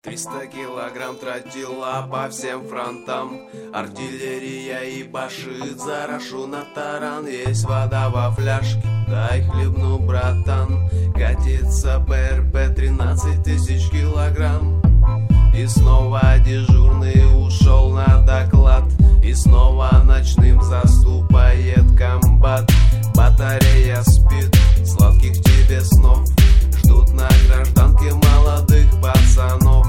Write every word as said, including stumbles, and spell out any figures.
Триста килограмм тротила по всем фронтам. Артиллерия и башит, зарошу на таран. Есть вода во фляжке, дай хлебну, братан. Катится ПРП тринадцать тысяч килограмм. И снова дежурный ушел на доклад. И снова ночным заступает комбат. Батарея спит, сладких тебе снов. Ждут на гражданке молодых пацанов.